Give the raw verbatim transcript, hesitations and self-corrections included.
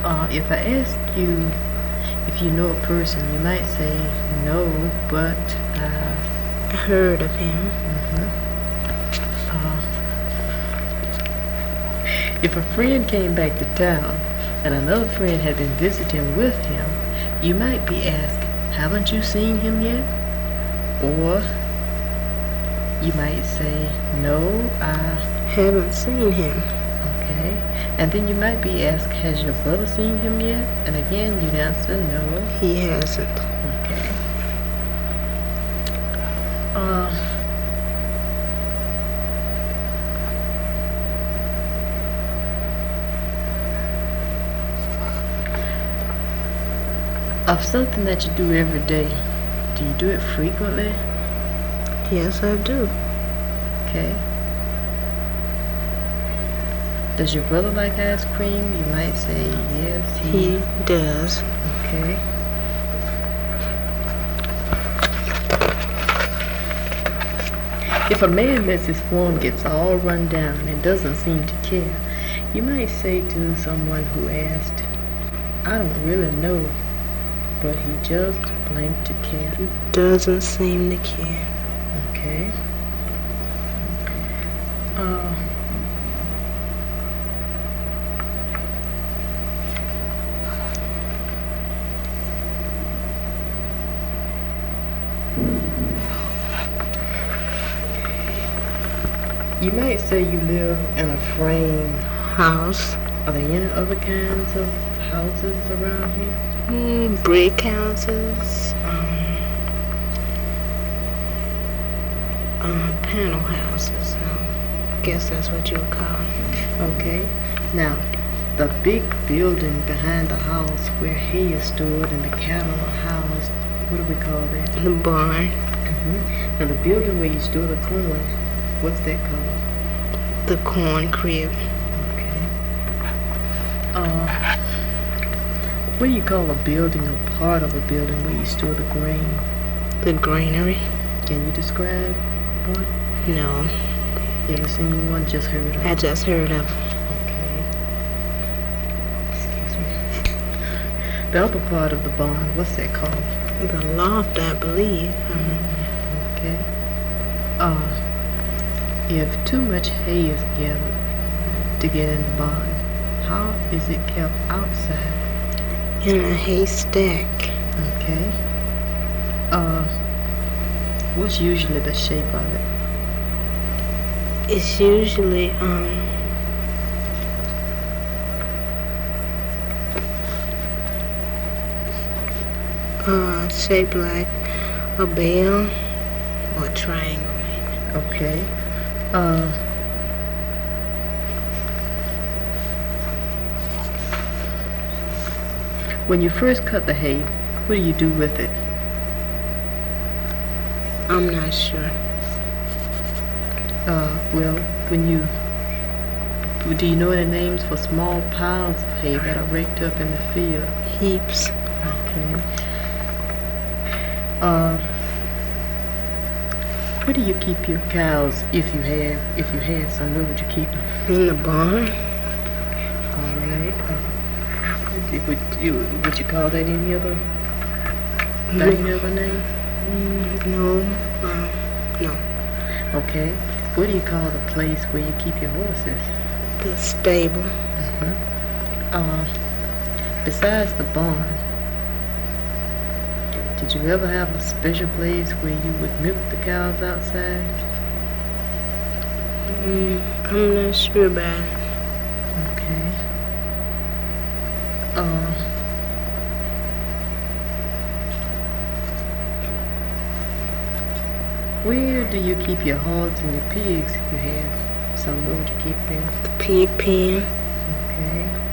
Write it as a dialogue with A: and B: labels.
A: Uh, if I ask you if you know a person, you might say no, but uh,
B: I heard of him.
A: mhm. Uh, if a friend came back to town and another friend had been visiting with him, you might be asked, haven't you seen him yet? Or you might say, no, I,
B: Haven't seen him.
A: okay. And then you might be asked, has your brother seen him yet? And again, you'd answer, no.
B: He hasn't.
A: Okay. Uh, of something that you do every day, do you do it frequently?
B: Yes, I do.
A: Okay. Does your brother like ice cream? You might say yes, he,
B: He does.
A: okay. If a man lets his form gets all run down and doesn't seem to care, you might say to someone who asked, I don't really know, but he just blank to care.
B: Doesn't seem to care.
A: Okay. Uh, you might say you live in a frame
B: House.
A: Are there any other kinds of houses around here?
B: Mm, brick houses. Um, uh, panel houses. I guess that's what you would call them.
A: Okay. Now, the big building behind the house where hay is stored and the cattle are housed, what do we call that?
B: The barn.
A: Mm-hmm. Now, the building where you store the corn, what's that called?
B: The corn crib.
A: Okay. Uh, what do you call a building or part of a building where you store the grain?
B: The granary.
A: Can you describe one?
B: No,
A: You ever seen one? Just heard of
B: I
A: it?
B: just heard of it.
A: Okay. Excuse me. The upper part of the barn, what's that called?
B: The loft, I believe. Um,
A: Okay. Uh, if too much hay is gathered to get in the barn, how is it kept outside?
B: in a haystack.
A: Okay. Uh, what's usually the shape of it?
B: It's usually um uh shaped like a bell or a triangle.
A: Okay. Uh, when you first cut the hay, what do you do with it?
B: I'm not sure.
A: Uh, well, when you, do you know any names for small piles of hay that are raked up in the field?
B: Heaps.
A: Okay. Uh, where do you keep your cows if you have, if you had some? Where would you keep them?
B: In the barn.
A: All right. Uh, would you would you call that any other any other name?
B: Mm, no. Um, no.
A: Okay. What do you call the place where you keep your horses?
B: The stable.
A: Mm-hmm. Uh, besides the barn, did you ever have a special place where you would milk the cows outside?
B: Mm, I'm not sure about it.
A: Okay. Uh, where do you keep your hogs and your pigs if you have some? Where would you keep them?
B: The pig pen.
A: Okay.